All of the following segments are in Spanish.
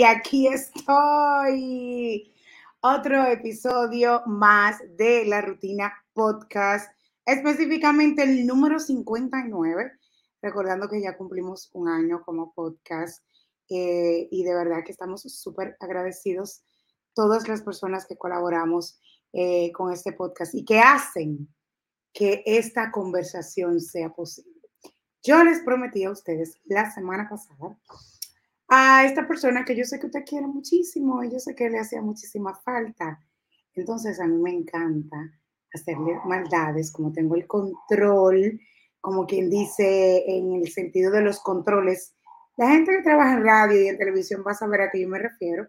aquí estoy. Otro episodio más de La Rutina Podcast, específicamente el número 59, recordando que ya cumplimos un año como podcast y de verdad que estamos súper agradecidos todas las personas que colaboramos con este podcast y que hacen que esta conversación sea posible. Yo les prometí a ustedes la semana pasada a esta persona que yo sé que usted quiere muchísimo y yo sé que le hacía muchísima falta. Entonces a mí me encanta hacerle maldades, como tengo el control, como quien dice en el sentido de los controles. La gente que trabaja en radio y en televisión va a saber a qué yo me refiero.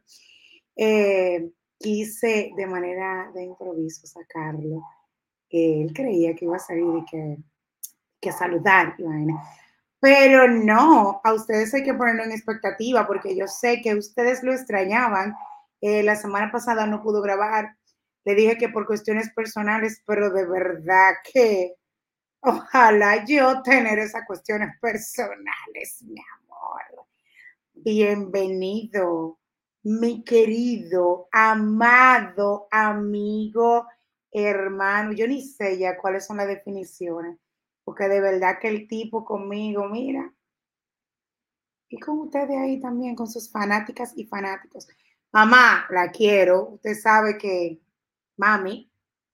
Quise de manera de improviso sacarlo. Él creía que iba a salir y que saludar, Ivana. Pero no, a ustedes hay que ponerlo en expectativa porque yo sé que ustedes lo extrañaban. La semana pasada no pudo grabar. Le dije que por cuestiones personales, pero de verdad que ojalá yo tener esas cuestiones personales, mi amor. Bienvenido, mi querido, amado amigo, hermano. Yo ni sé ya cuáles son las definiciones, porque de verdad que el tipo conmigo, mira, y con ustedes ahí también, con sus fanáticas y fanáticos. Mamá, la quiero. Usted sabe que, mami,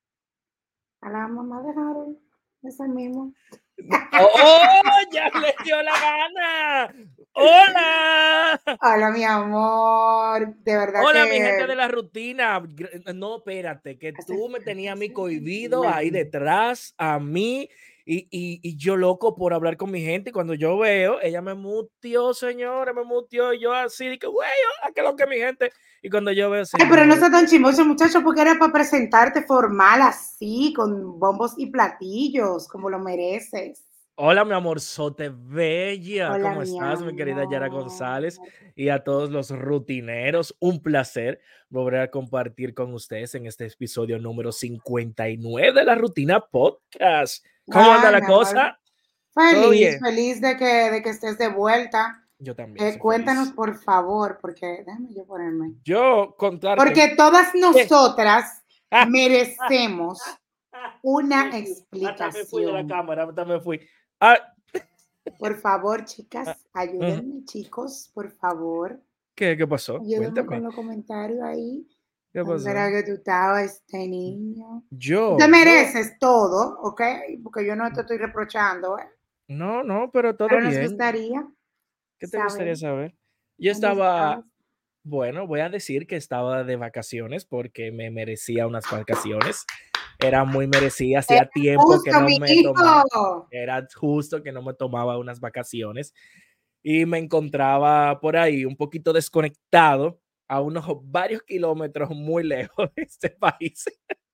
a la mamá de Harold, esa mismo. ¡Oh! ¡Ya le dio la gana! ¡Hola! Hola, mi amor. De verdad Hola, mi gente de que la rutina. No, espérate, que hace tú me falta tenías a mí hacer cohibido ahí imagínate. detrás, a mí, y yo loco por hablar con mi gente. Y cuando yo veo, ella me mutió, señora, me mutió. Y yo así, de que, güey, ¿a qué lo que mi gente? Y cuando yo veo, Ay, pero no señores, sea tan chismoso, muchacho, porque era para presentarte formal así, con bombos y platillos, como lo mereces. hola, mi amorzote bella. Hola, ¿Cómo mi estás, mi querida Yara amor. González? Y a todos los rutineros, un placer volver a compartir con ustedes en este episodio número 59 de la Rutina Podcast. ¿Cómo anda Ay, la mi amor. cosa? ¿Todo Feliz, bien? feliz de que estés de vuelta. Yo también soy Cuéntanos, feliz. por favor, porque déjame yo ponerme. Yo contarte Porque todas que... nosotras Ah, merecemos una hasta me fui de la explicación. cámara, hasta me fui. Ah, Por favor, ah, chicas, ujú. ayúdenme, chicos, por favor. ¿Qué pasó? Ayúdenme con Cuéntame. los comentarios ahí. ¿Qué ¿Dónde era pasó? que tú estabas, este niño? Tú te Yo, mereces todo, ¿ok? Porque yo no te estoy reprochando, ¿eh? no, pero todo Pero nos bien. gustaría ¿Qué te saber gustaría saber? Yo dónde estabas. estaba, bueno, voy a decir que estaba de vacaciones porque me merecía unas vacaciones. Era muy merecida, hacía tiempo que Justo, no mi me tomaba, hijo. era justo que no me tomaba unas vacaciones y me encontraba por ahí un poquito desconectado a unos varios kilómetros muy lejos de este país,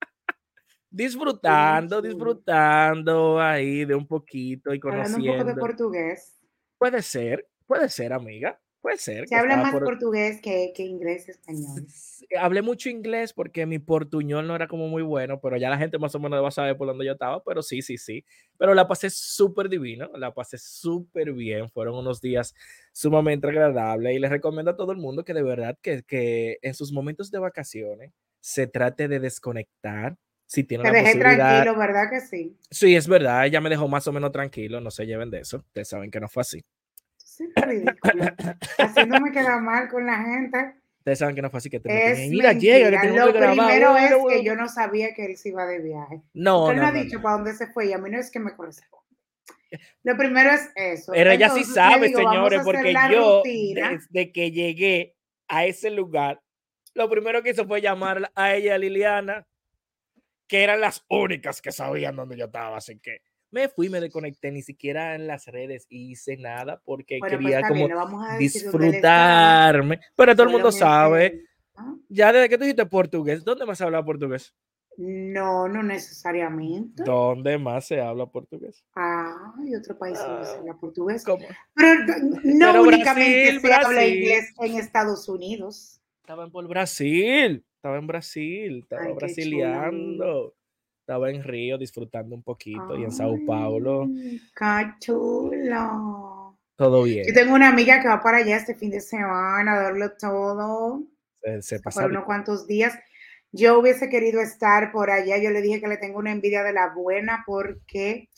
Bien disfrutando, chulo. disfrutando ahí de un poquito y Hablando un poco de conociendo. portugués. Puede ser, amiga, puede ser Se que habla estaba más por... portugués que inglés y español. Hablé mucho inglés porque mi portuñol no era como muy bueno, pero ya la gente más o menos va a saber por dónde yo estaba, pero sí, sí, sí. Pero la pasé súper divino, la pasé súper bien, fueron unos días sumamente agradables y les recomiendo a todo el mundo que de verdad que en sus momentos de vacaciones se trate de desconectar, si tiene Te la dejé posibilidad. tranquilo, ¿verdad que sí? Sí, es verdad, ella me dejó más o menos tranquilo, no se lleven de eso, ustedes saben que no fue así. Sí, ridículo. Haciéndome quedar mal con la gente. Ustedes saben que no fue así, que te me tenía, Es mira, llega, que mentira. tenemos que Lo grabar. primero Bueno, es bueno, que yo bueno. no sabía que él se iba de viaje, porque No, él no no, ha no, dicho no. para dónde se fue y a mí no es que me corresponde. Lo primero es eso. Pero ella sí Entonces le sabe, digo, vamos a señores, hacer porque la yo, rutina. desde que llegué a ese lugar, lo primero que hizo fue llamar a ella, a Liliana, que eran las únicas que sabían dónde yo estaba. Así que me fui, me desconecté, ni siquiera en las redes hice nada porque Bueno, pues quería está bien, como le vamos a decir dónde él estaba, disfrutarme. Pero todo el mundo sabe, solamente. ¿Ah? ya desde que tú dijiste portugués, ¿dónde más se habla portugués? No, no necesariamente. ¿Dónde más se habla portugués? Ah, hay otro país donde se Ah, habla portugués. ¿cómo? Pero no Pero únicamente Brasil, se habla Brasil. inglés en Estados Unidos. Estaba en por Brasil. Estaba en Brasil. Estaba Ay, qué chulo, mi. brasileando. Estaba en Río disfrutando un poquito y en Sao Ay, Paulo. qué chulo. Todo Yo bien. tengo una amiga que va para allá este fin de semana a darlo todo, Se por pasa bien. unos cuantos días. Yo hubiese querido estar por allá. Yo le dije que le tengo una envidia de la buena porque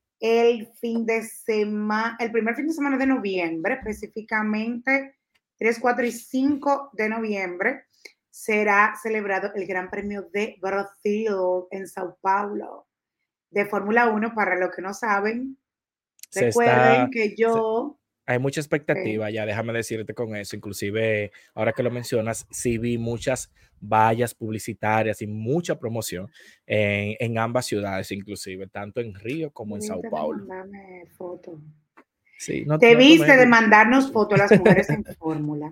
el primer fin de semana de noviembre, específicamente 3, 4 y 5 de noviembre, será celebrado el Gran Premio de Brasil en Sao Paulo de Fórmula 1. Para los que no saben, Se recuerden está, que se- yo, Hay mucha eh, expectativa, ya déjame decirte con eso. Inclusive, ahora que lo mencionas, sí vi muchas vallas publicitarias y mucha promoción en ambas ciudades, inclusive, tanto en Río como en Sao debiste de Paulo. mandarme fotos. Sí, no tomé Debiste de video. mandarnos fotos las mujeres en Fórmula.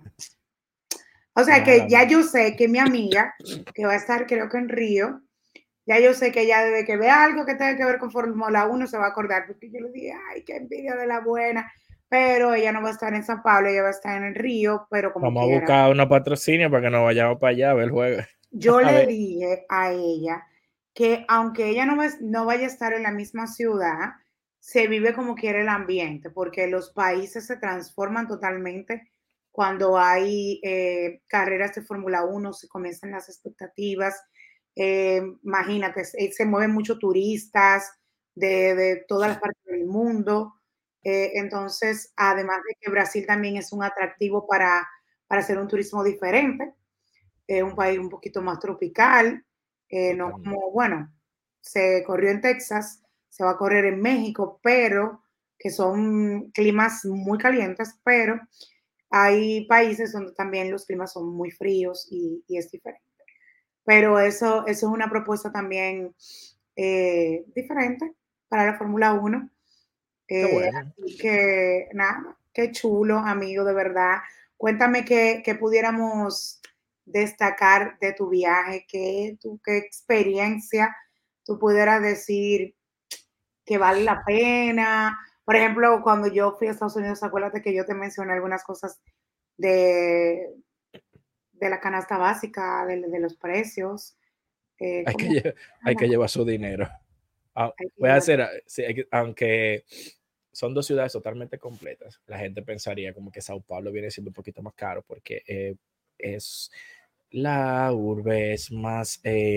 O sea que Mala ya mía. yo sé que mi amiga, que va a estar creo que en Río, ya yo sé que ella desde que vea algo que tenga que ver con Fórmula 1 se va a acordar, porque yo le dije, ay, qué envidia de la buena, pero ella no va a estar en San Pablo, ella va a estar en el Río, pero como Vamos a quiera. buscar una patrocinio para que nos vayamos para allá a ver el juego. Yo A le ver, dije a ella que aunque ella no vaya a estar en la misma ciudad, se vive como quiere el ambiente, porque los países se transforman totalmente cuando hay carreras de Fórmula 1, se comienzan las expectativas. Imagínate, se mueven muchos turistas de todas las partes del mundo. Entonces, además de que Brasil también es un atractivo para hacer un turismo diferente, un país un poquito más tropical, no totalmente. como, bueno, se corrió en Texas, se va a correr en México, pero que son climas muy calientes, pero hay países donde también los climas son muy fríos y es diferente. Pero eso es una propuesta también diferente para la Fórmula 1. Qué bueno. Así que nada, qué chulo, amigo, de verdad. Cuéntame qué pudiéramos destacar de tu viaje, qué experiencia tú pudieras decir que vale la pena. Por ejemplo, cuando yo fui a Estados Unidos, acuérdate que yo te mencioné algunas cosas de, de la canasta básica, de los precios, Hay que, cómo hay la que cosa, llevar su dinero. hay que Voy a llevar. hacer, sí, aunque son dos ciudades totalmente completas, la gente pensaría como que Sao Paulo viene siendo un poquito más caro porque es la urbe, es más,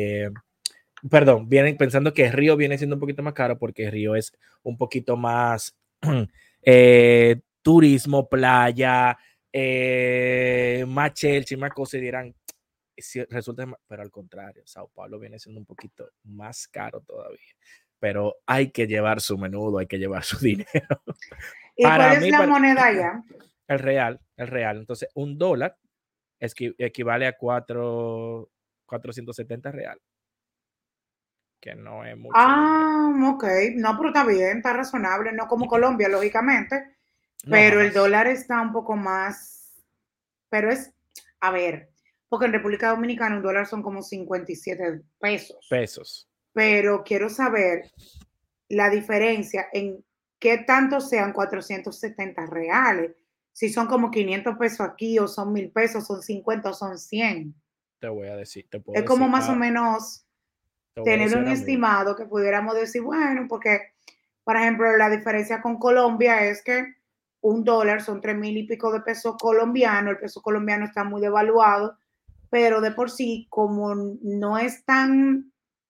perdón, vienen pensando que Río viene siendo un poquito más caro porque Río es un poquito más turismo, playa, más Chelsea, más cosas y dirán, si resulta, pero al contrario, Sao Paulo viene siendo un poquito más caro todavía. Pero hay que llevar su menudo, hay que llevar su dinero. ¿Y cuál Para es mí, la moneda allá? el real, el real. Entonces, un dólar equivale a 470 real, que no es mucho dinero. Ok, no, pero está bien, está razonable, no como Colombia, lógicamente, No, pero el jamás. dólar está un poco más, pero a ver, porque en República Dominicana un dólar son como 57 pesos, Pesos. pero quiero saber la diferencia en qué tanto sean 470 reales, si son como 500 pesos aquí, o son 1000 pesos, son 50 o son 100. Te voy a decir, te puedo Es como decir, más o menos te voy a tener decir un ahora mismo. estimado que pudiéramos decir, bueno, porque, por ejemplo, la diferencia con Colombia es que un dólar son 3000 y pico de pesos colombianos, el peso colombiano está muy devaluado, pero de por sí, como no es tan,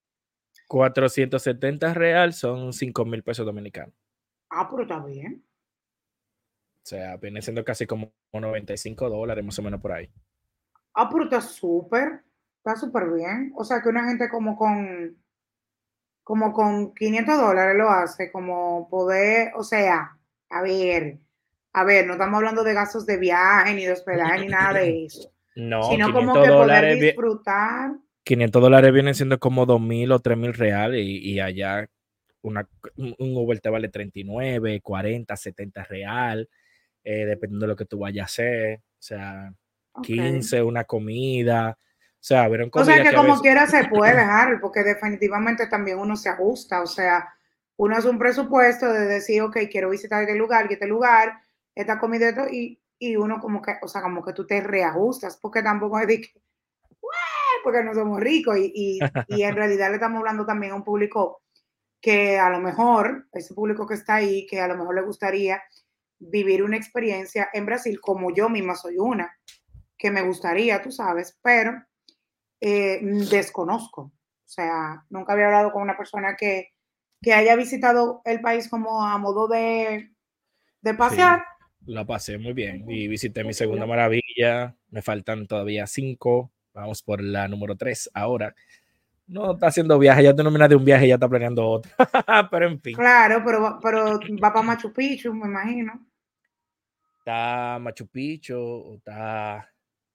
470 real son 5.000 pesos dominicanos. pero está bien. O sea, viene siendo casi como $95, más o menos por ahí. Pero está súper bien. O sea, que una gente como con $500 lo hace, como poder, o sea, a ver, no estamos hablando de gastos de viaje, ni de hospedaje, ni nada de eso, No, sino como 500 que poder dólares, disfrutar. $500 vienen siendo como 2.000 o 3.000 reales y allá un Uber te vale 39, 40, 70 real, dependiendo de lo que tú vayas a hacer. O sea, Ok. 15 una comida. O sea, vieron O sea comida que que a como veces, quiera se puede, Harold, porque definitivamente también uno se ajusta, o sea, uno hace un presupuesto de decir, ok, quiero visitar este lugar, esta comida, esto, y uno como que, o sea, como que tú te reajustas, porque tampoco es de que, porque no somos ricos, y en realidad le estamos hablando también a un público que a lo mejor, ese público que está ahí, que a lo mejor le gustaría vivir una experiencia en Brasil como yo misma soy una, que me gustaría, tú sabes, pero desconozco. O sea, nunca había hablado con una persona que haya visitado el país como a modo de Sí, pasear. la pasé muy bien y visité mi segunda maravilla. Me faltan todavía 5. Vamos por la número 3 ahora. No está haciendo viaje, ya termina de un viaje y ya está planeando otro. Pero en fin. Claro, pero va para Machu Picchu, me imagino. Está Machu Picchu, o está.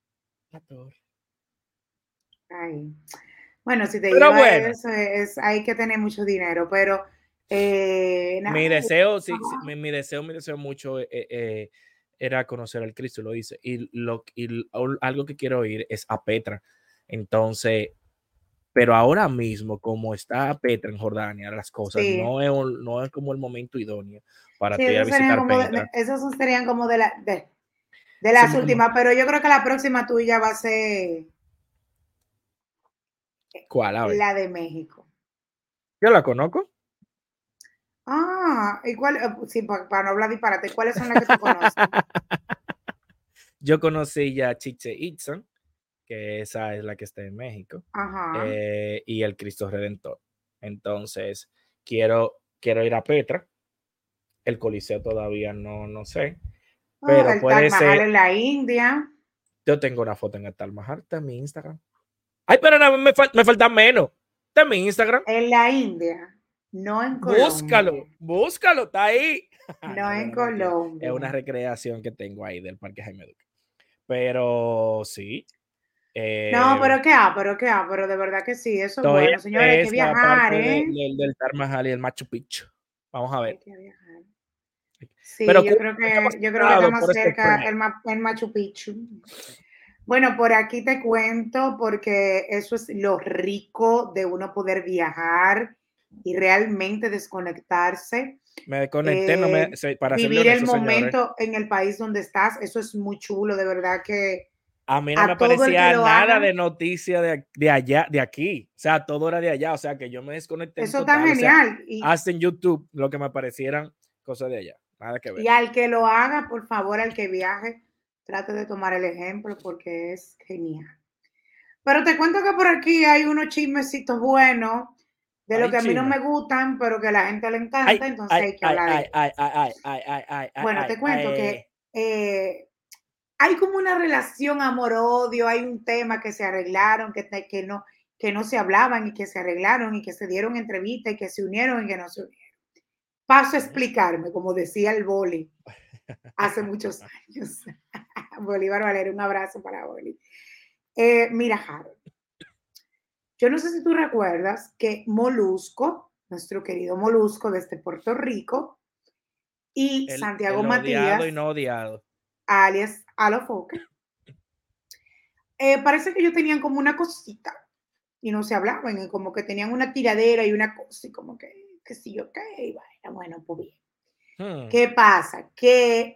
Ay. Bueno, si te Pero lleva bueno, eso, hay que tener mucho dinero, pero mi nada. deseo, sí, sí, mi deseo mucho era conocer al Cristo, lo hice. Algo que quiero ir es a Petra. Entonces, pero ahora mismo, como está Petra en Jordania, las cosas, Sí, no es como el momento idóneo para sí, tú ir a esos serían visitar como Petra. esos serían como de las Somos como, últimas, pero yo creo que la próxima tuya va a ser ¿cuál? A ver, la de México. yo la conozco. Ah, ¿y cuál? Sí, para no hablar disparate, ¿cuáles son las que tú conoces? Yo conocí ya Chiche Itzá, que esa es la que está en México, Ajá. y el Cristo Redentor. Entonces, quiero ir a Petra. El Coliseo todavía no sé, Oh, pero el Taj puede Mahal ser. en la India. Yo tengo una foto en el Taj Mahal, está en mi Instagram. Ay, pero no, me falta menos. Está en mi Instagram. En la India, no en Colombia. Búscalo, está ahí. No No, en bueno, mentira. Es una Colombia. recreación que tengo ahí del Parque Jaime Duque. Pero sí, No, eh, pero de verdad que sí, eso es estoy bueno. en Señores, hay que esa viajar, parte ¿eh? del Taj Mahal y el Machu Picchu. Vamos a Hay ver. que viajar. Pero Sí, cuéntame, ¿qué más yo has creo que está dado más por este cerca premio? el Machu Picchu. Bueno, por aquí te cuento porque eso es lo rico de uno poder viajar y realmente desconectarse. Me desconecté no me, para serle Vivir el honesto, señores. momento en el país donde estás, eso es muy chulo, de verdad que A mí no me a todo el que aparecía lo nada haga, de noticia de allá, de aquí. O sea, todo era de allá. O sea, que yo me desconecté en eso está total. O sea, genial. hasta en YouTube lo que me aparecieran cosas de allá. Nada que Y ver. al que lo haga, por favor, al que viaje, trate de tomar el ejemplo porque es genial. Pero te cuento que por aquí hay unos chismecitos buenos de lo Ay, que a mí no chisme. me gustan, pero que a la gente le Ay, encanta, entonces ay, hay que ay, hablar de ay, ellos. ay, ay, ay, ay, ay, ay, Bueno, ay, te cuento ay. que hay como una relación amor-odio, hay un tema que se arreglaron, que no se hablaban y que se arreglaron y que se dieron entrevistas y que se unieron y que no se unieron. Paso a explicarme, como decía el Boli hace muchos años. Bolívar Valera, un abrazo para Boli. Mira, Harold, yo no sé si tú recuerdas que Molusco, nuestro querido Molusco desde Puerto Rico, y Santiago El odiado y Matías, no odiado. alias Alofoque, parece que ellos tenían como una cosita y no se hablaban, y como que tenían una tiradera y una cosa, y como que sí, ok, bueno, pues bien. Hmm. ¿Qué pasa? Que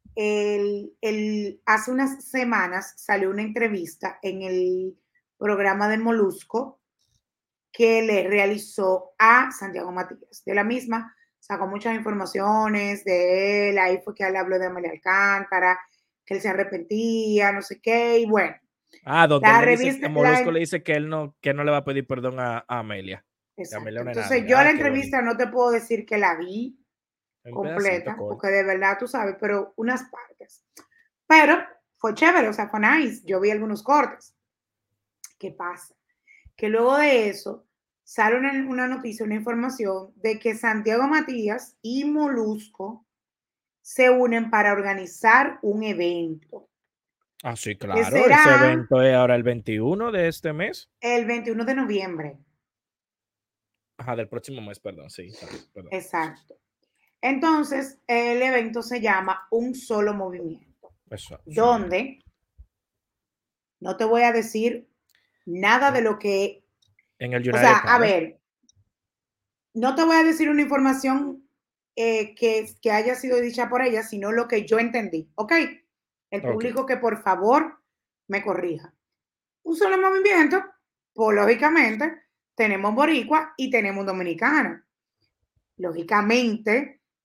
hace unas semanas salió una entrevista en el programa de Molusco que le realizó a Santiago Matías. De la misma sacó muchas informaciones de él, ahí fue que él habló de Amelia Alcántara, que él se arrepentía, no sé qué, y bueno, Ah, donde él la le dice, revista, Molusco le dice que no le va a pedir perdón a Amelia. Que Amelia exacto. es una Entonces enana. yo la Ah, qué bonito. entrevista no te puedo decir que la vi Un pedacito completa, corto. porque de verdad tú sabes, pero unas partes. Pero fue chévere, o sea, fue nice. Yo vi algunos cortes. ¿Qué pasa? Que luego de eso sale una noticia, una información de que Santiago Matías y Molusco se unen para organizar un evento Ah, sí, que claro. Ese será evento es ahora el 21 de este mes. el 21 de noviembre. Ajá, del próximo mes, perdón. Sí, perdón. Exacto. Entonces, el evento se llama Un Solo Movimiento, Eso, sí. donde no te voy a decir nada de En, lo que, en el o sea, United a Palace. ver, no te voy a decir una información que haya sido dicha por ella, sino lo que yo entendí. ¿Ok? El Ok. público que por favor me corrija. Un solo movimiento, pues lógicamente tenemos boricua y tenemos dominicano. Lógicamente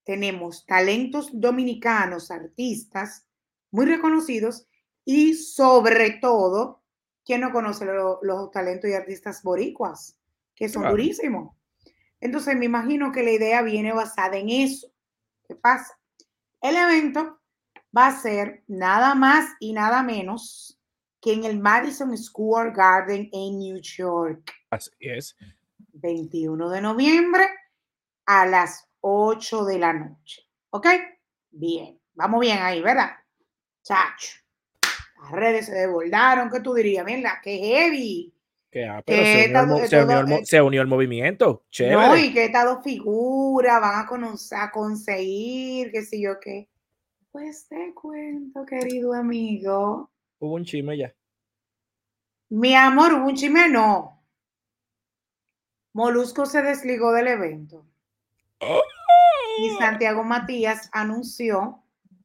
tenemos talentos dominicanos, artistas muy reconocidos y sobre todo, ¿quién no conoce los talentos y artistas boricuas? Que son Claro. durísimos. Entonces me imagino que la idea viene basada en eso. ¿Qué pasa? El evento va a ser nada más y nada menos que en el Madison Square Garden en New York. Así es. 21 de noviembre a las 8 de la noche. ¿Ok? Bien. Vamos bien ahí, ¿verdad? Chacho. Las redes se desbordaron. ¿Qué tú dirías? Mira, qué heavy. Pero Que se unió el movimiento. no, Chévere. y que estas dos figuras van a conseguir, qué sé yo qué. Pues te cuento, querido amigo. Hubo un chisme ya. Mi amor, hubo un chisme, no. Molusco se desligó del evento. ¡Oh! Y Santiago Matías anunció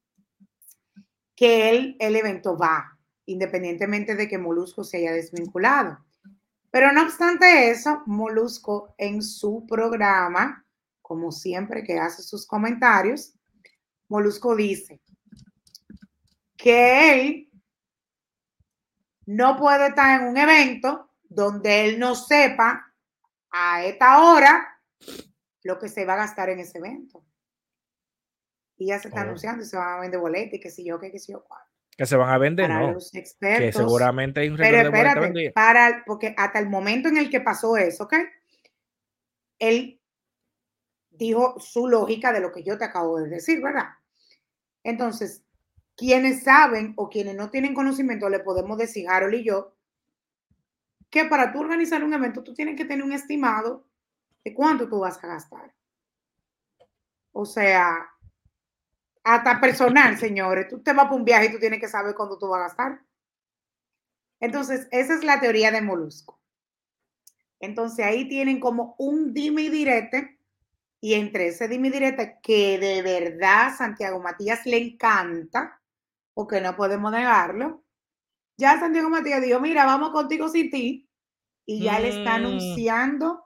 que el evento va, independientemente de que Molusco se haya desvinculado. Pero no obstante eso, Molusco en su programa, como siempre que hace sus comentarios, Molusco dice que él no puede estar en un evento donde él no sepa a esta hora lo que se va a gastar en ese evento. Y ya se está Oh. anunciando y se van a vender boletos y qué sé yo, qué sé yo cuál. Que se van a vender, Para no. los Que expertos. seguramente hay un Pero récord de boletas espérate, vendidas. porque hasta el momento en el que pasó eso, ¿ok? Él dijo su lógica de lo que yo te acabo de decir, ¿verdad? Entonces, quienes saben o quienes no tienen conocimiento, le podemos decir, Harold y yo, que para tú organizar un evento, tú tienes que tener un estimado de cuánto tú vas a gastar. O sea, hasta personal, señores, tú te vas para un viaje y tú tienes que saber cuánto tú vas a gastar. Entonces, esa es la teoría de Molusco. Entonces, ahí tienen como un dime y direte, y entre ese dime y direte, que de verdad Santiago Matías le encanta, porque no podemos negarlo, ya Santiago Matías dijo, mira, vamos contigo sin ti, y ya le está Mm, anunciando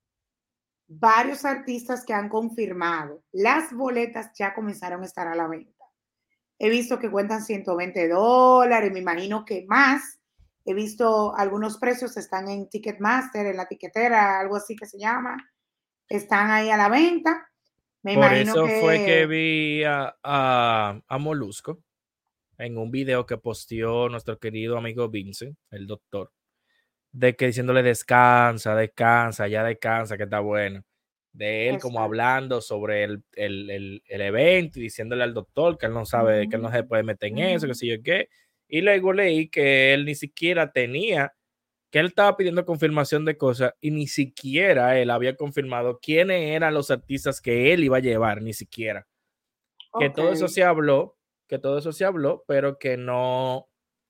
varios artistas que han confirmado. Las boletas ya comenzaron a estar a la venta. He visto que cuentan $120, me imagino que más. He visto algunos precios están en Ticketmaster, en la tiquetera, algo así que se llama. Están ahí a la venta. Me por imagino eso fue que que... vi a Molusco en un video que posteó nuestro querido amigo Vincent, el doctor, de que diciéndole descansa, descansa, ya descansa, que está bueno. De él como Exacto. hablando sobre el evento y diciéndole al doctor que él no sabe, que él no se puede meter en eso, que sé yo qué. Y luego leí que él ni siquiera tenía, que él estaba pidiendo confirmación de cosas y ni siquiera él había confirmado quiénes eran los artistas que él iba a llevar, ni siquiera. Que Ok. todo eso se habló, que todo eso se habló, pero que no,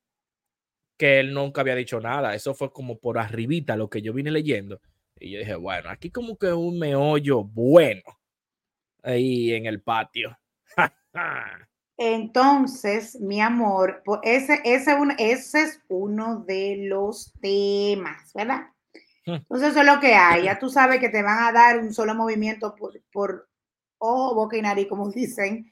que él nunca había dicho nada. Eso fue como por arribita lo que yo vine leyendo. Y yo dije, bueno, aquí como que un meollo bueno ahí en el patio. Entonces, mi amor, ese es uno de los temas, ¿verdad? Entonces, eso es lo que hay. Ya tú sabes que te van a dar un solo movimiento por ojo, boca y nariz, como dicen,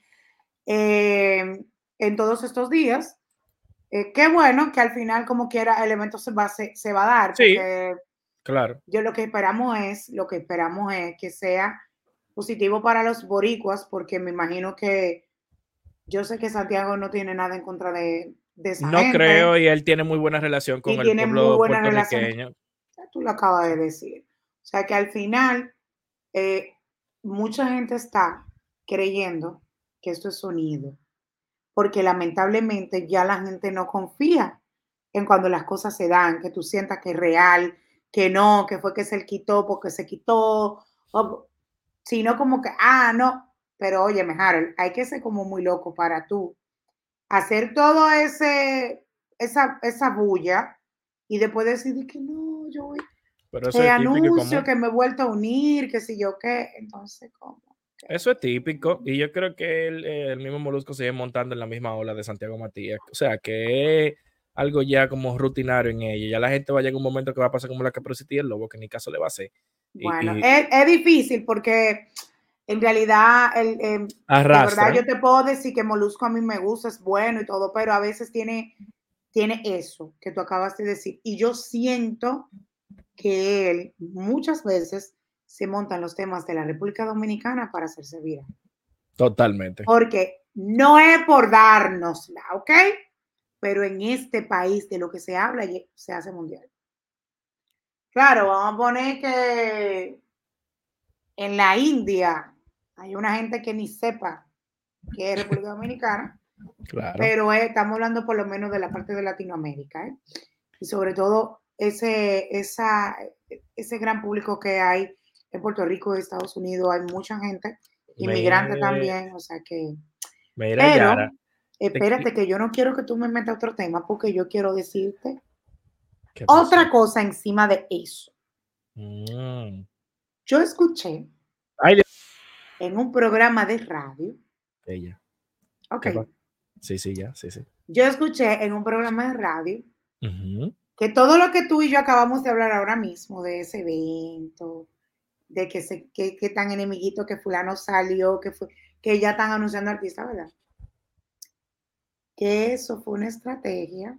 en todos estos días. Qué bueno que al final, como quiera, el evento se va a dar, Sí, porque claro. yo lo que esperamos es que sea positivo para los boricuas, porque me imagino que yo sé que Santiago no tiene nada en contra de esa No creo, gente y él tiene muy buena relación con y el tiene muy pueblo buena relación. puertorriqueño. Tú lo acabas de decir. O sea que al final eh, mucha gente está creyendo que esto es sonido, porque lamentablemente ya la gente no confía en cuando las cosas se dan, que tú sientas que es real, que no, que fue que se quitó porque se quitó, sino como que, no, pero oye, Harold, hay que ser como muy loco para tú hacer todo esa bulla y después decidir que no, yo voy, Pero eso te es típico y anuncio común. que me he vuelto a unir, que si yo qué, entonces, ¿cómo? Eso es típico, y yo creo que el mismo Molusco sigue montando en la misma ola de Santiago Matías. O sea, que es algo ya como rutinario en ella. Ya la gente va a llegar un momento que va a pasar como la Caperucita y el Lobo, que ni caso le va a hacer. Bueno, Y es difícil porque En realidad, de verdad yo Arrastran. te puedo decir que Molusco a mí me gusta, es bueno y todo, pero a veces tiene eso que tú acabas de decir. Y yo siento que él muchas veces se monta en los temas de la República Dominicana para hacerse viral. Totalmente. Porque no es por dárnosla, ¿ok? Pero en este país de lo que se habla se hace mundial. Claro, vamos a poner que en la India hay una gente que ni sepa que es República Dominicana, Claro. pero estamos hablando por lo menos de la parte de Latinoamérica, ¿eh? Y sobre todo ese gran público que hay en Puerto Rico y Estados Unidos, hay mucha gente, inmigrante Me, también, o sea que, mira, Yara. pero espérate que yo no quiero que tú me metas otro tema porque yo quiero decirte ¿Qué otra pasó? cosa encima de eso. Mm. Yo escuché Ay, Dios. en un programa de radio, Ella. ok, ¿Qué pasó? Sí, sí, ya, sí, sí. yo escuché en un programa de radio Ujú. que todo lo que tú y yo acabamos de hablar ahora mismo, de ese evento, de que tan enemiguito que fulano salió, que ya están anunciando artistas, ¿verdad? Que eso fue una estrategia.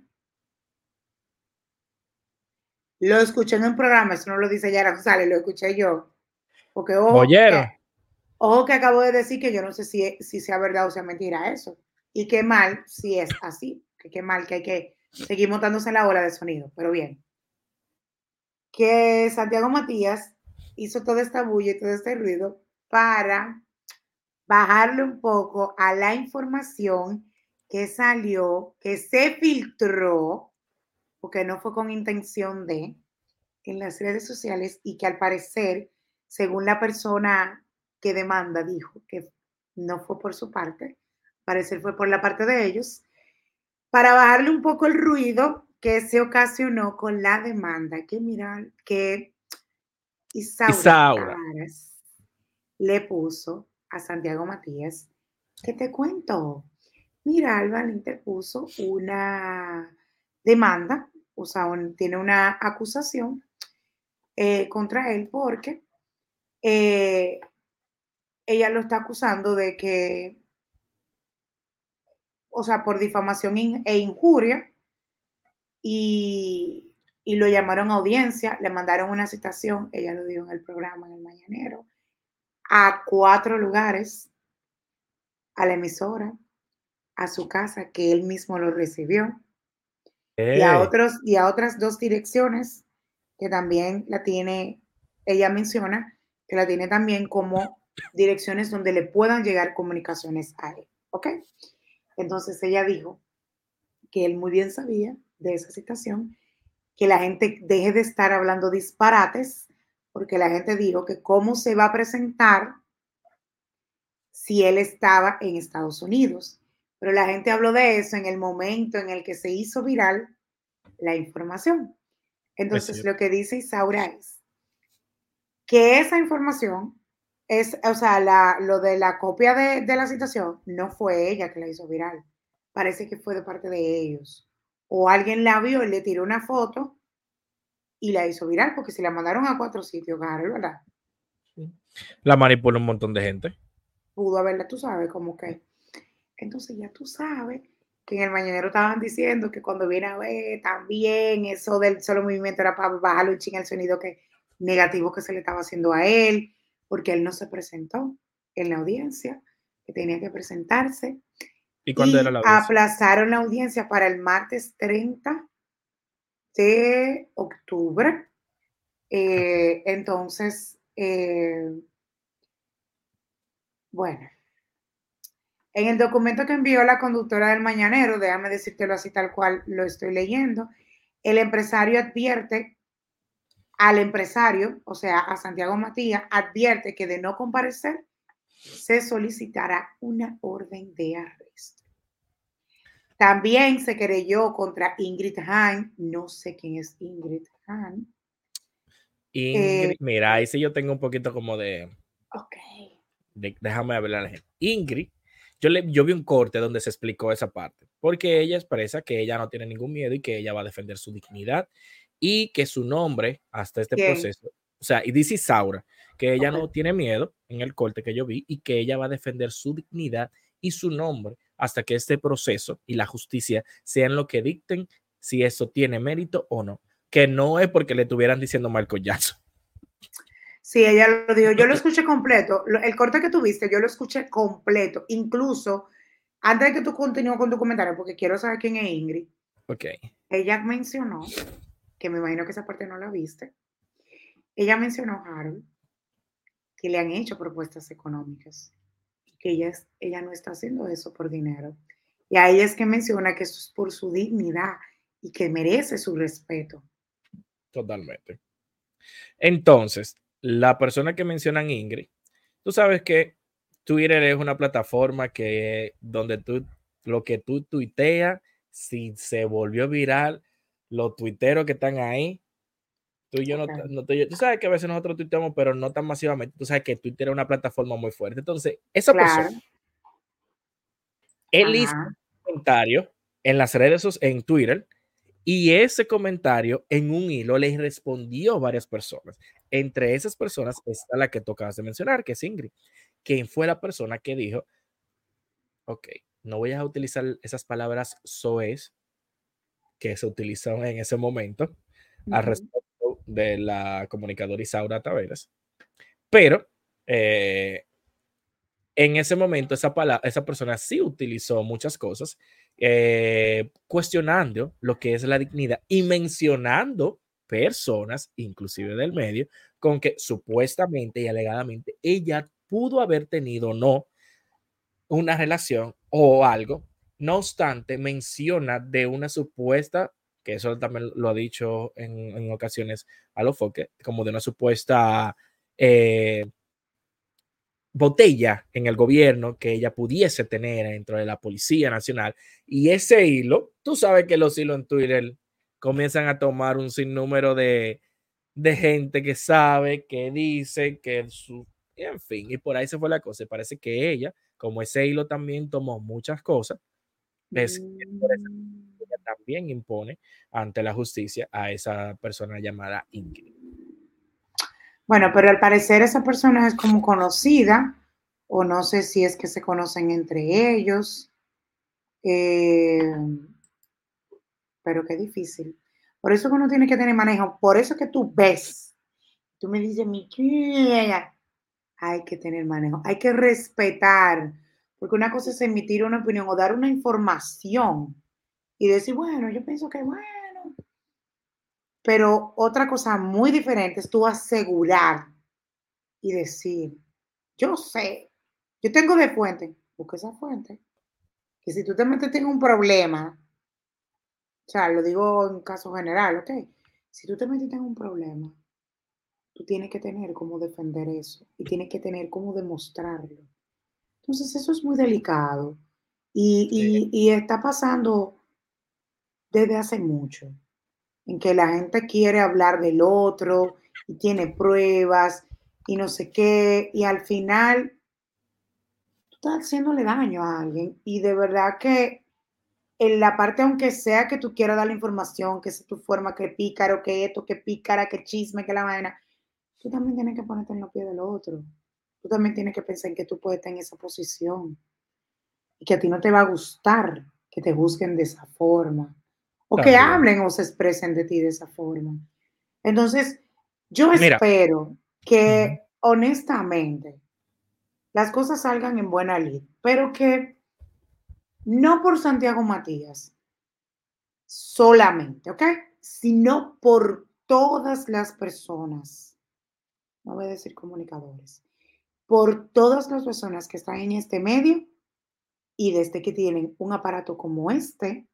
Lo escuché en un programa, eso no lo dice Yara González, lo escuché yo. Porque Oyeron. ojo que acabo de decir que yo no sé si sea verdad o sea mentira eso. Y qué mal si es así, que qué mal que hay que seguir montándose en la ola de sonido, pero bien. Que Santiago Matías hizo toda esta bulla y todo este ruido para bajarle un poco a la información que salió, que se filtró, porque no fue con intención de, en las redes sociales y que al parecer, según la persona que demanda, dijo que no fue por su parte, al parecer fue por la parte de ellos, para bajarle un poco el ruido que se ocasionó con la demanda que mira que Isaura Isaura. Aras le puso a Santiago Matías, que te cuento. Mira, Alba le interpuso una demanda, o sea, tiene una acusación contra él porque eh, ella lo está acusando de que, o sea, por difamación e injuria y lo llamaron a audiencia, le mandaron una citación, ella lo dijo en el programa, en el Mañanero, a 4 lugares, a la emisora, a su casa, que él mismo lo recibió, Ey. y a otras 2 direcciones que también la tiene, ella menciona que la tiene también como direcciones donde le puedan llegar comunicaciones a él, ¿ok? Entonces ella dijo que él muy bien sabía de esa situación, que la gente deje de estar hablando disparates, porque la gente dijo que cómo se va a presentar si él estaba en Estados Unidos. Pero la gente habló de eso en el momento en el que se hizo viral la información. Es Entonces, cierto. lo que dice Isaura es que esa información es, o sea, lo de la copia de la situación no fue ella que la hizo viral. Parece que fue de parte de ellos. O alguien la vio y le tiró una foto y la hizo viral, porque si la mandaron a 4 sitios, Carol, ¿verdad? La manipula un montón de gente. Pudo haberla, tú sabes, como que. Entonces ya tú sabes que en el mañanero estaban diciendo que cuando viene a ver también eso del solo movimiento era para bajarle un ching el sonido que, negativo que se le estaba haciendo a él, porque él no se presentó en la audiencia, que tenía que presentarse, ¿Y cuándo era y la audiencia? aplazaron la audiencia para el martes 30 de octubre. Entonces, bueno, en el documento que envió la conductora del Mañanero, déjame decírtelo así tal cual lo estoy leyendo, el empresario advierte al empresario, o sea, a Santiago Matías, advierte que de no comparecer se solicitará una orden de arresto. También se querelló contra Ingrid Han, no sé quién es Ingrid Han. Ingrid, mira, ahí sí yo tengo un poquito como Ok. déjame hablar a la gente. Ingrid, yo vi un corte donde se explicó esa parte, porque ella expresa que ella no tiene ningún miedo y que ella va a defender su dignidad y que su nombre hasta este ¿Quién? proceso, o sea, y dice Isaura, que ella Ok. no tiene miedo en el corte que yo vi y que ella va a defender su dignidad y su nombre hasta que este proceso y la justicia sean lo que dicten si eso tiene mérito o no. Que no es porque le estuvieran diciendo Michael Jackson. Sí, ella lo dijo. Yo lo escuché completo. El corte que tuviste, yo lo escuché completo. Incluso, antes de que tú continúes con tu comentario, porque quiero saber quién es Ingrid, Ok, ella mencionó, que me imagino que esa parte no la viste, ella mencionó, Harold, que le han hecho propuestas económicas, que ella no está haciendo eso por dinero. Y ahí es que menciona que eso es por su dignidad y que merece su respeto. totalmente. Entonces, la persona que mencionan Ingrid, tú sabes que Twitter es una plataforma que donde lo que tú tuiteas, si se volvió viral, los tuiteros que están ahí, tú y yo Ok, tú sabes que a veces nosotros tuiteamos, pero no tan masivamente. Tú sabes que Twitter es una plataforma muy fuerte. Entonces, esa persona, claro. él hizo Ajá. un comentario en las redes, en Twitter, y ese comentario en un hilo le respondió varias personas. Entre esas personas está la que tocabas de mencionar, que es Ingrid, quien fue la persona que dijo, ok, no voy a utilizar esas palabras soez que se utilizaron en ese momento al Ujú. respecto de la comunicadora Isaura Taveras, pero en ese momento esa persona sí utilizó muchas cosas cuestionando lo que es la dignidad y mencionando personas, inclusive del medio, con que supuestamente y alegadamente ella pudo haber tenido o no una relación o algo. No obstante, menciona de una supuesta, que eso también lo ha dicho en ocasiones a los foques, como de una supuesta eh, botella en el gobierno que ella pudiese tener dentro de la Policía Nacional. Y ese hilo, tú sabes que los hilos en Twitter comienzan a tomar un sinnúmero de gente que sabe, que dice, que su, en fin, y por ahí se fue la cosa. Y parece que ella, como ese hilo también tomó muchas cosas, es que por eso Mm. ella también impone ante la justicia a esa persona llamada Ingrid. Bueno, pero al parecer esa persona es como conocida, o no sé si es que se conocen entre ellos, eh, pero qué difícil. Por eso que uno tiene que tener manejo, por eso que tú ves, tú me dices, mi chica, hay que tener manejo, hay que respetar, porque una cosa es emitir una opinión o dar una información y decir, bueno, yo pienso que bueno, pero otra cosa muy diferente es tú asegurar y decir, yo sé, yo tengo de fuente, busca esa fuente, que si tú te metes en un problema, o sea, lo digo en caso general, ¿ok? Si tú te metiste en un problema, tú tienes que tener cómo defender eso y tienes que tener cómo demostrarlo. Entonces, eso es muy delicado Sí, y está pasando desde hace mucho, en que la gente quiere hablar del otro y tiene pruebas y no sé qué, y al final tú estás haciéndole daño a alguien y de verdad que en la parte, aunque sea que tú quieras dar la información, que es tu forma, que pícaro, que esto, que pícara, que chisme, que la vaina, tú también tienes que ponerte en los pies del otro. Tú también tienes que pensar en que tú puedes estar en esa posición y que a ti no te va a gustar que te juzguen de esa forma o que también. hablen o se expresen de ti de esa forma. Entonces, yo Mira, espero ujú, que honestamente las cosas salgan en buena lid, pero que no por Santiago Matías solamente, ¿ok? Sino por todas las personas, no voy a decir comunicadores, por todas las personas que están en este medio y desde que tienen un aparato como este,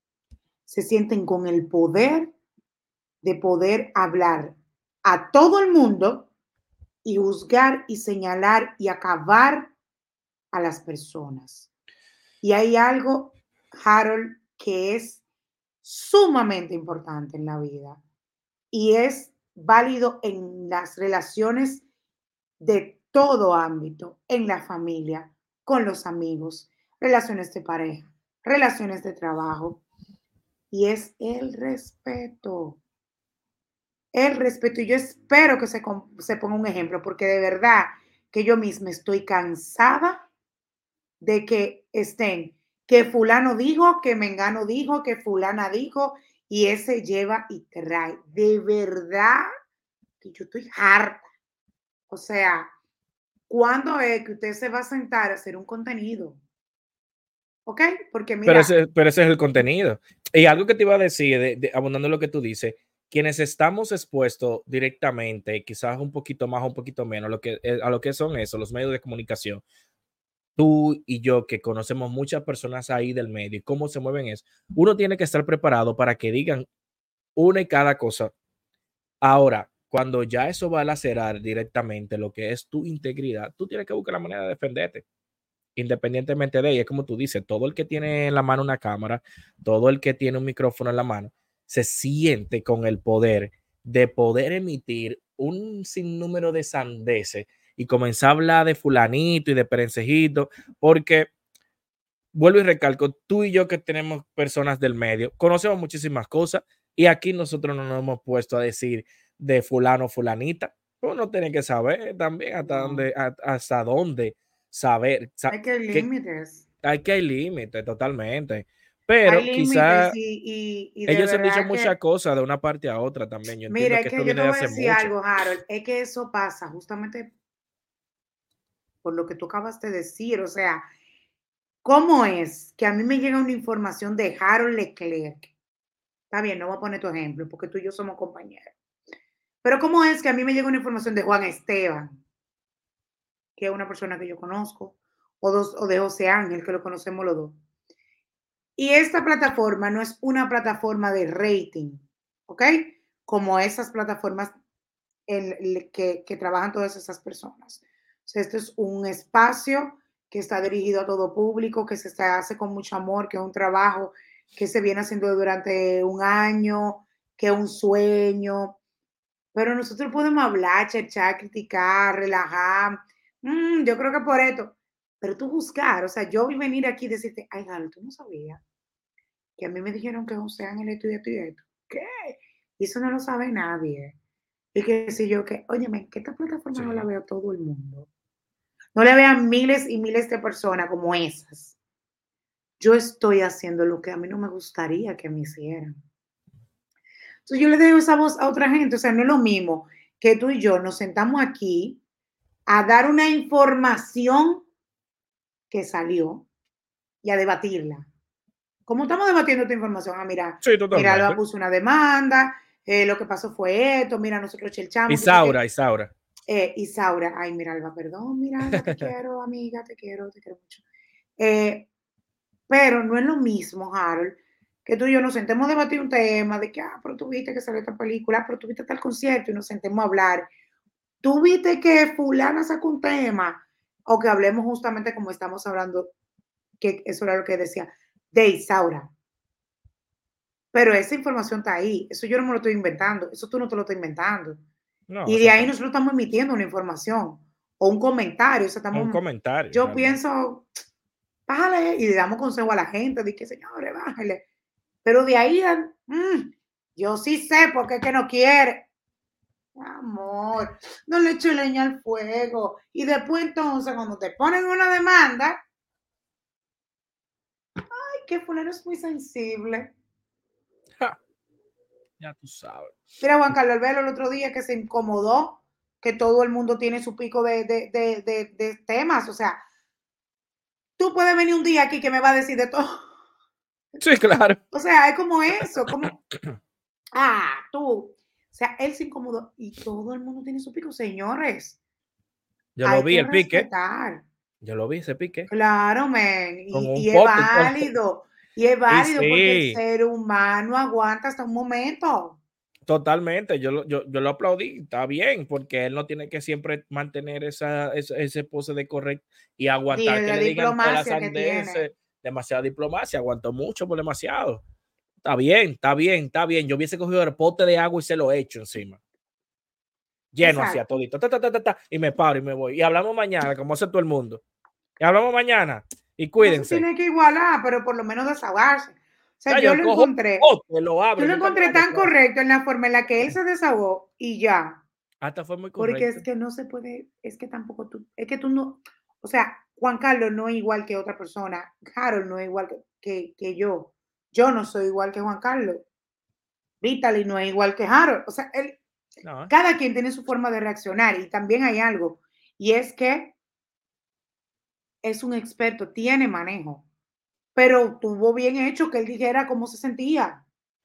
se sienten con el poder de poder hablar a todo el mundo y juzgar y señalar y acabar a las personas. Y hay algo, Harold, que es sumamente importante en la vida y es válido en las relaciones de todo ámbito, en la familia, con los amigos, relaciones de pareja, relaciones de trabajo, y es el respeto. el respeto. Y yo espero que se ponga un ejemplo, porque de verdad que yo misma estoy cansada de que estén, que fulano dijo, que mengano dijo, que fulana dijo, y ese lleva y trae. De verdad que yo estoy harta. O sea, ¿cuándo es que usted se va a sentar a hacer un contenido? ¿Ok? Porque mira, Pero ese es el contenido. Y algo que te iba a decir, abundando en lo que tú dices, quienes estamos expuestos directamente, quizás un poquito más o un poquito menos, a lo que son eso, los medios de comunicación, tú y yo que conocemos muchas personas ahí del medio y cómo se mueven eso, uno tiene que estar preparado para que digan una y cada cosa. Ahora, cuando ya eso va a lacerar directamente lo que es tu integridad, tú tienes que buscar la manera de defenderte independientemente de ella, como tú dices, todo el que tiene en la mano una cámara, todo el que tiene un micrófono en la mano, se siente con el poder de poder emitir un sinnúmero de sandeces y comenzar a hablar de fulanito y de perencejito, porque vuelvo y recalco, tú y yo que tenemos personas del medio, conocemos muchísimas cosas y aquí nosotros no nos hemos puesto a decir de fulano, fulanita. Uno tiene que saber también no, hasta dónde saber, hay que que límites. hay que hay límites totalmente, Hay pero límites quizá y de ellos se han dicho verdad muchas que, cosas de una parte a otra también. Yo entiendo mira, es que esto que yo viene te de voy a hace decir mucho. algo, Harold, es que eso pasa justamente por lo que tú acabas de decir, o sea, ¿cómo es que a mí me llega una información de Harold Leclerc? Está bien, no voy a poner tu ejemplo porque tú y yo somos compañeros. Pero ¿cómo es que a mí me llega una información de Juan Esteban, que es una persona que yo conozco, o de José Ángel, que lo conocemos los dos? Y esta plataforma no es una plataforma de rating, ¿ok? Como esas plataformas que trabajan todas esas personas. O sea, esto es un espacio que está dirigido a todo público, que se hace con mucho amor, que es un trabajo que se viene haciendo durante un año, que es un sueño, pero nosotros podemos hablar, echar, criticar, relajar. Yo creo que por esto, pero tú buscar, o sea, yo venir aquí y decirte, ay, Galo, tú no sabías que a mí me dijeron que José Ángel esto y esto y esto. ¿Qué? Y eso no lo sabe nadie. Y que si yo que, óyeme, que esta plataforma no la Sí. veo todo el mundo. No le vean miles y miles de personas como esas. Yo estoy haciendo lo que a mí no me gustaría que me hicieran. Entonces yo le doy esa voz a otra gente. O sea, no es lo mismo que tú y yo nos sentamos aquí a dar una información que salió y a debatirla. Como estamos debatiendo esta información, Sí, mira, Alba totalmente. puso una demanda, lo que pasó fue esto, mira, nosotros chelchamos, que sé qué. Isaura. Isaura, ay, mira, Alba, perdón, mira, Alba, te quiero, amiga, te quiero mucho. Pero no es lo mismo, Harold, que tú y yo nos sentemos a debatir un tema de que, pero tú viste que salió esta película, pero tú viste tal concierto y nos sentemos a hablar. Tú viste que fulana sacó un tema, o que hablemos justamente como estamos hablando, que eso era lo que decía, de Isaura. Pero esa información está ahí, eso yo no me lo estoy inventando, eso tú no te lo estás inventando. No, Y de ahí exactamente. nosotros estamos emitiendo una información o un comentario, o sea, Un estamos, comentario yo realmente. pienso, bájale y le damos consejo a la gente, de que señores, bájale. Pero de ahí, yo sí sé por qué es que no quiere. Amor, no le echo leña al fuego. Y después entonces, cuando te ponen una demanda, ay, que fulano es muy sensible. Ja, ya tú sabes. Mira, Juan Carlos Albelo el otro día que se incomodó, que todo el mundo tiene su pico de temas. O sea, tú puedes venir un día aquí que me va a decir de todo. Sí, claro. O sea, es como eso, como, tú. O sea, él se incomodó y todo el mundo tiene su pico, señores. Yo lo Hay vi, que el pique. respetar. Yo lo vi, ese pique. Claro, men. Con un Y es pote y todo. válido. Y es Y válido porque el sí, ser humano aguanta hasta un momento. totalmente. Yo lo aplaudí. Está bien, porque él no tiene que siempre mantener ese pose de correcto y Y aguantar que la le digan todas las diplomacia que tiene. sandeces. Demasiada diplomacia. Aguantó mucho por demasiado. Está bien, está bien, está bien. Yo hubiese cogido el pote de agua y se lo he hecho encima. Lleno hacia Exacto. todito. Y me paro y me voy. Y hablamos mañana, como hace todo el mundo. Y hablamos mañana. Y No se cuídense. tiene que igualar, pero por lo menos desahogarse. sea, yo cojo, te lo abro. Yo lo encontré tan correcto en la forma en la que él se desahogó y ya. Hasta fue muy Porque correcto. es que no se puede, es que tampoco tú, es que tú no, o sea, Juan Carlos no es igual que otra persona, Harold no es igual que yo no soy igual que Juan Carlos, Vitaly no es igual que Harold, o sea, No, cada quien tiene su forma de reaccionar y también hay algo, y es que es un experto, tiene manejo, pero tuvo bien hecho que él dijera cómo se sentía,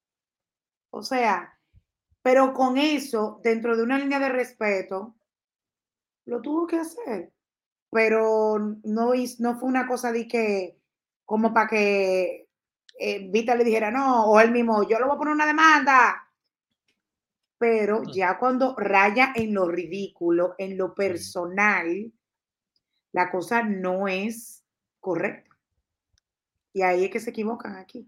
o sea, pero con eso, dentro de una línea de respeto, lo tuvo que hacer. Pero no fue una cosa de que, como para que Vita le dijera no, o él mismo, yo le voy a poner una demanda. Pero ya cuando raya en lo ridículo, en lo personal, la cosa no es correcta. Y ahí es que se equivocan aquí.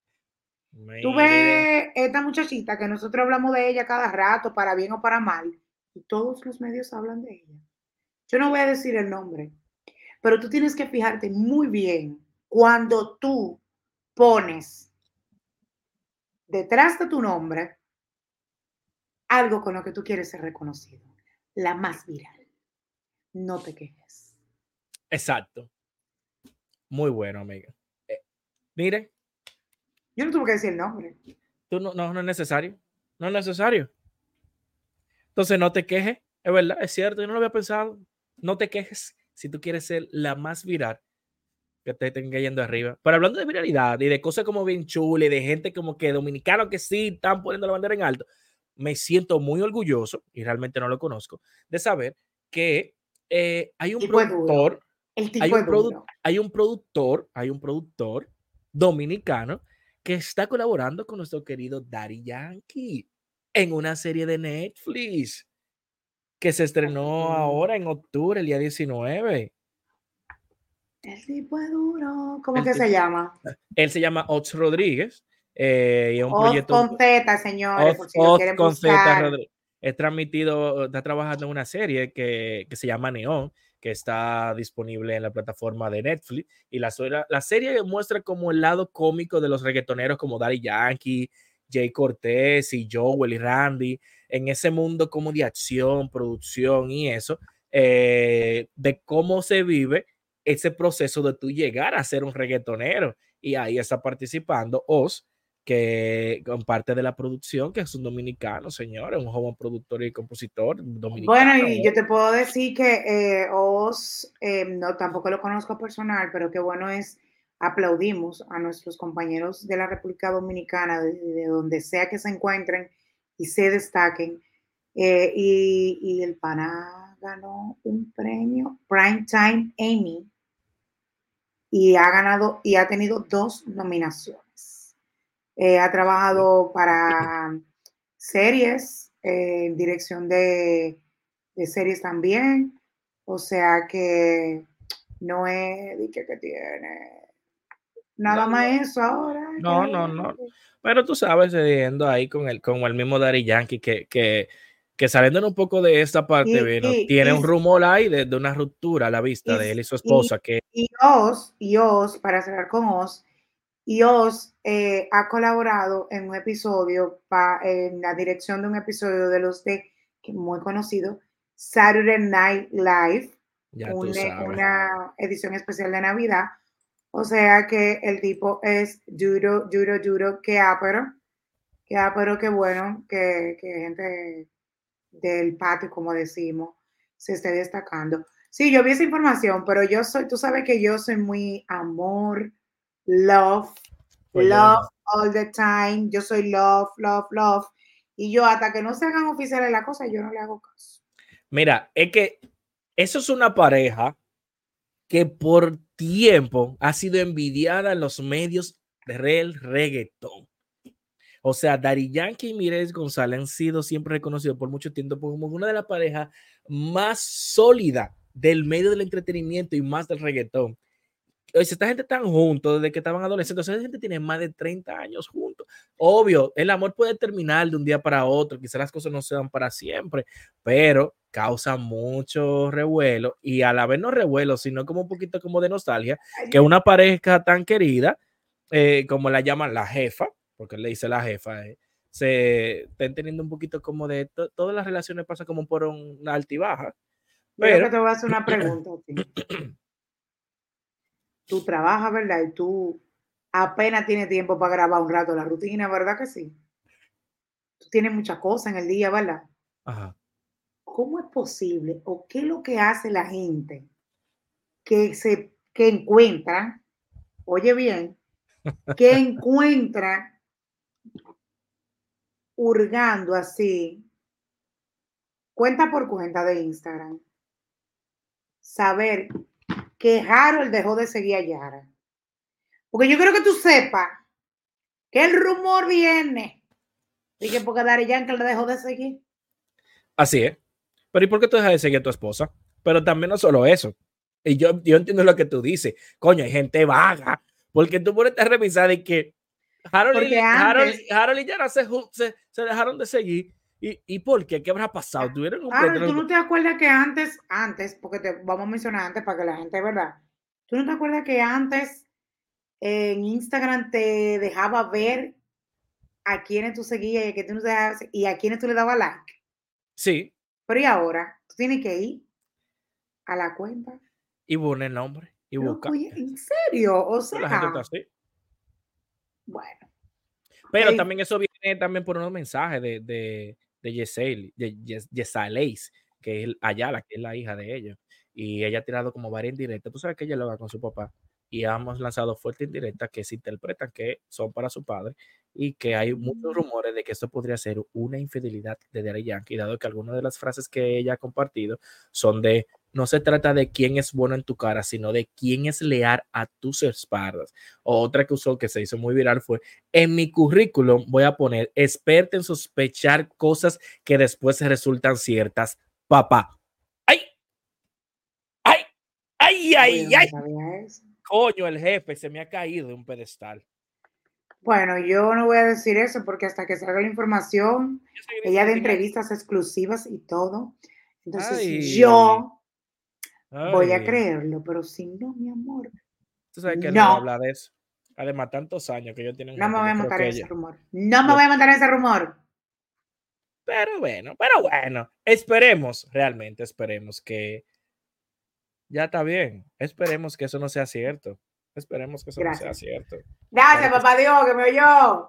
Tú mire, ves esta muchachita que nosotros hablamos de ella cada rato, para bien o para mal, y todos los medios hablan de ella. Yo no voy a decir el nombre, pero tú tienes que fijarte muy bien cuando tú pones detrás de tu nombre algo con lo que tú quieres ser reconocido. La más viral. No te quejes. exacto. Muy bueno, amiga. Mire, Yo no tuve que decir el nombre. tú no es necesario. No es necesario. Entonces no te quejes. Es verdad, es cierto, yo no lo había pensado. No te quejes si tú quieres ser la más viral que te estén yendo arriba. Pero hablando de viralidad y de cosas como bien chulas y de gente como que dominicanos que sí están poniendo la bandera en alto, me siento muy orgulloso, y realmente no lo conozco, de saber que hay El un tipo es duro. productor, El tipo es duro. hay un productor dominicano que está colaborando con nuestro querido Daddy Yankee en una serie de Netflix que se estrenó ahora en octubre, el día 19. El tipo es duro. ¿Cómo El que se tipo, llama? él se llama Ox Rodríguez, y es un Oz proyecto con Z, señores, por si lo Oz quieren con Z buscar. Rodríguez. Es transmitido, está trabajando en una serie que se llama Neon, que está disponible en la plataforma de Netflix. Y la serie muestra como el lado cómico de los reggaetoneros como Daddy Yankee, Jay Cortés y Joel y Randy, en ese mundo como de acción, producción y eso, de cómo se vive ese proceso de tú llegar a ser un reggaetonero. Y ahí está participando Oz, que con parte de la producción, que es un dominicano, señor, un joven productor y compositor Bueno, dominicano. y yo te puedo decir que Oz, no, tampoco lo conozco personal, pero qué bueno es, aplaudimos a nuestros compañeros de la República Dominicana, de donde sea que se encuentren y se destaquen. Y el pana ganó un premio Primetime Emmy y ha ganado y ha tenido 2 nominaciones. Ha trabajado para series, dirección de series también, o sea que no es de que tiene nada No, más eso ahora. no. Pero tú sabes, yendo ahí con el mismo Daddy Yankee, que saliendo un poco de esta parte, Y, bueno, y, tiene un y, rumor ahí de una ruptura a la vista y, de él y su y, esposa, que Oz, para cerrar con Oz, y Oz ha colaborado en un episodio, en la dirección de un episodio de los que muy conocido, Saturday Night Live, ya tú sabes. una edición especial de Navidad. O sea que el tipo es duro, duro, duro, que ápero, que bueno, que gente del patio, como decimos, se esté destacando. Sí, yo vi esa información, pero tú sabes que yo soy muy amor, love, Pues yo love no. all the time. Yo soy love, love, love. Y yo hasta que no se hagan oficiales la cosa, yo no le hago caso. Mira, es que eso es una pareja que por tiempo ha sido envidiada en los medios del reggaetón. O sea, Daddy Yankee y Mireille González han sido siempre reconocidos por mucho tiempo como una de las parejas más sólidas del medio del entretenimiento y más del reggaetón. Oye, esta gente están juntos desde que estaban adolescentes. Esa gente tiene más de 30 años juntos. Obvio, el amor puede terminar de un día para otro. Quizás las cosas no se dan para siempre, pero causa mucho revuelo, y a la vez no revuelo, sino como un poquito como de nostalgia, que una pareja tan querida como la llaman la jefa, porque él le dice la jefa, se estén teniendo un poquito como de todas las relaciones pasan como por una altibaja, Yo lo pero que te voy a hacer una pregunta a ti. Tú trabajas, ¿verdad? Y tú apenas tienes tiempo para grabar un rato la rutina, ¿verdad que sí? Tú tienes muchas cosas en el día, ¿verdad? ajá. ¿Cómo es posible o qué es lo que hace la gente que encuentra, oye bien, que encuentra hurgando así, cuenta por cuenta de Instagram, saber que Harold dejó de seguir a Yara? Porque yo quiero que tú sepas que el rumor viene de que porque Daddy Yankee le dejó de seguir. Así es. Pero ¿y por qué tú dejas de seguir a tu esposa? Pero también no solo eso. Y yo entiendo lo que tú dices. Coño, hay gente vaga. Porque tú pones a revisar de que Porque antes, Harold y Yara se dejaron de seguir. ¿Y por qué? ¿Qué habrá pasado? ¿Tuvieron un pleito? Harold, ¿tú no te acuerdas que antes, porque te vamos a mencionar antes para que la gente, ¿verdad? ¿Tú no te acuerdas que antes en Instagram te dejaba ver a quienes tú seguías y a, tú no y a quienes tú le dabas like? Sí. Pero y ahora, tú tienes que ir a la cuenta. Y pone el nombre. Y busca. Loco, ¿en serio? O La gente está sea, así. bueno, Pero hey, también eso viene también por unos mensajes de Yesalais, que es Ayala, que es la hija de ellos. Y ella ha tirado como varias indirectas. Tú sabes que ella lo haga con su papá. Y hemos lanzado fuertes indirectas que se interpretan que son para su padre y que hay muchos rumores de que esto podría ser una infidelidad de Daddy Yankee, dado que algunas de las frases que ella ha compartido son de no se trata de quién es bueno en tu cara, sino de quién es leal a tus espaldas. O otra que usó que se hizo muy viral fue en mi currículum voy a poner experta en sospechar cosas que después resultan ciertas. Papá. ¡Ay! ¡Ay! ¡Ay! oye, ¡Ay! no me ¡Ay! sabía eso. Coño, el jefe se me ha caído de un pedestal. Bueno, yo no voy a decir eso porque hasta que salga la información, Yo seguiré ella de sin él. entrevistas exclusivas y todo, entonces Ay, yo voy a ay. creerlo, pero si no, mi amor, Tú sabes que él no va a no, hablar de eso. Además, tantos años que ellos tienen no me juntos, voy yo a creo montar que en ella, ese rumor, no me yo, voy a montar en ese rumor. pero bueno, esperemos, realmente esperemos que ya está bien. Esperemos que eso no sea cierto. Esperemos que eso no sea Gracias. cierto. Gracias, Claro que sí. papá Dios, que me oyó.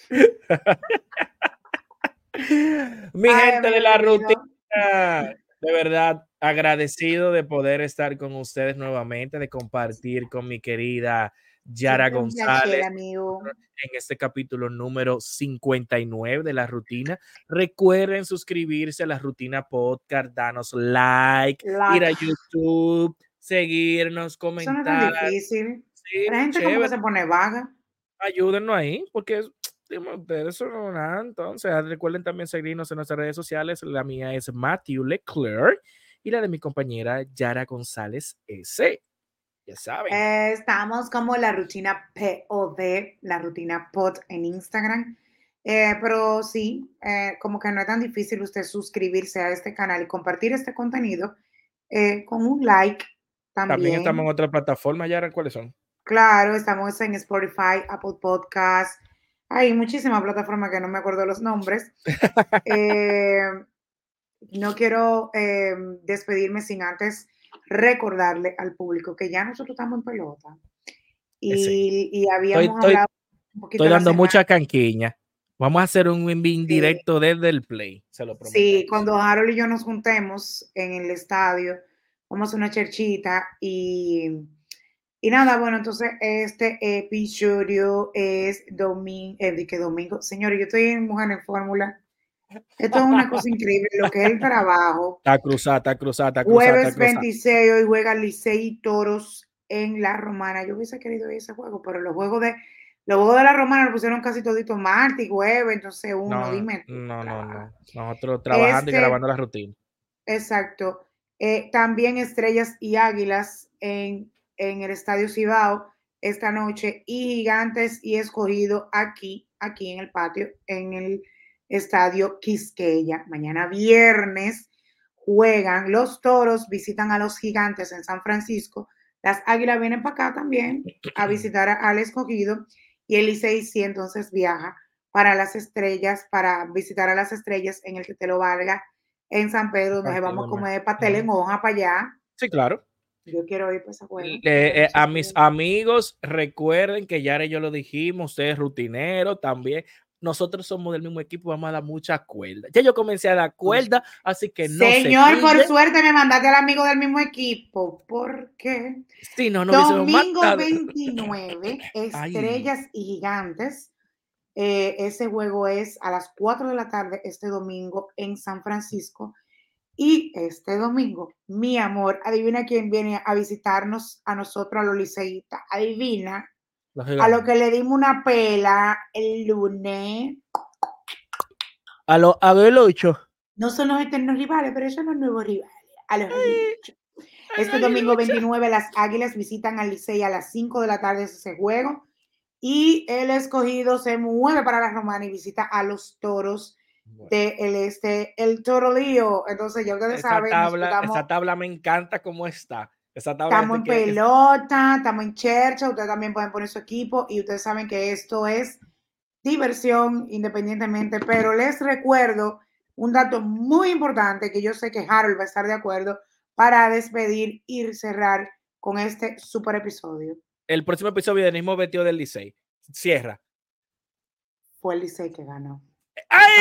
Mi Ay, gente de amigo la rutina, querido. de verdad agradecido de poder estar con ustedes nuevamente, de compartir con mi querida Yara Siempre un placer, González amigo. en este capítulo número 59 de la rutina. Recuerden suscribirse a la rutina podcast, danos like, ir a Like. YouTube, seguirnos, Eso no es tan comentar. difícil. Sí, La gente como que chévere. se pone vaga. Ayúdennos ahí, porque dime ustedes son nada. Entonces, recuerden también seguirnos en nuestras redes sociales. La mía es Matthew Leclerc y la de mi compañera Yara González S. Ya saben. Estamos como la rutina POD, la rutina POD en Instagram. Pero sí, como que no es tan difícil usted suscribirse a este canal y compartir este contenido con un like También estamos en también. otra plataforma, Yara. ¿Cuáles son? Claro, estamos en Spotify, Apple Podcast. Hay muchísimas plataformas que no me acuerdo los nombres. Eh, no quiero despedirme sin antes recordarle al público que ya nosotros estamos en pelota Sí. y Estoy, habíamos estoy, hablado un estoy poquito la dando semana. mucha canquiña. Vamos a hacer un envío Sí, directo desde el Play, se lo sí, prometemos. cuando Harold y yo nos juntemos en el estadio, vamos a hacer una cherchita y nada, bueno, entonces este episodio es domingo, ¿de qué domingo? Señores, yo estoy en Mujer en Fórmula. Esto es una cosa increíble, lo que es el trabajo. Está cruzada, está cruzada, está cruzada, está Jueves cruzada. 26, hoy juega Licey y Toros en la Romana. Yo hubiese querido ir a ese juego, pero los juegos de la Romana lo pusieron casi todito martes y jueves, entonces uno, No, dime tú, no, no, trabaja. no. Nosotros trabajando y Este, grabando la rutina. exacto. También Estrellas y Águilas en el Estadio Cibao esta noche y Gigantes y Escogido aquí en el patio, en el Estadio Quisqueya. Mañana viernes juegan los Toros, visitan a los Gigantes en San Francisco. Las Águilas vienen para acá también a visitar al Escogido y el Licey sí entonces viaja para las Estrellas, para visitar a las Estrellas en el que te lo valga en San Pedro, donde vamos a comer pastel en hoja para allá. Sí, claro. Yo quiero ir para ese juego. A mis amigos, recuerden que ya yo lo dijimos, ustedes rutineros también. Nosotros somos del mismo equipo, vamos a dar mucha cuerda. Ya yo comencé a dar cuerda, así que no se Señor, por quille. suerte me mandaste al amigo del mismo equipo. ¿Por qué? Sí, no, no hubiésemos Domingo matado. 29, Ay, Estrellas y Gigantes. Ese juego es a las 4 de la tarde este domingo en San Francisco. Y este domingo, mi amor, adivina quién viene a visitarnos a nosotros, a los liceístas. Adivina, a lo que le dimos una pela el lunes. A los 8. No son los eternos rivales, pero son los nuevos rivales. A los aguiluchos. Este domingo 29 las Águilas visitan al Licey a las 5 de la tarde ese juego. Y el Escogido se mueve para la Romana y visita a los Toros del Este, el Torolío. Entonces ya ustedes saben, Esa tabla me encanta cómo está. Esa tabla estamos en pelota, estamos en chercha, ustedes también pueden poner su equipo y ustedes saben que esto es diversión independientemente, pero les recuerdo un dato muy importante que yo sé que Harold va a estar de acuerdo para despedir y cerrar con este super episodio. El próximo episodio del mismo vestido del Licey. Cierra. Fue el Licey que ganó. ¡Ay!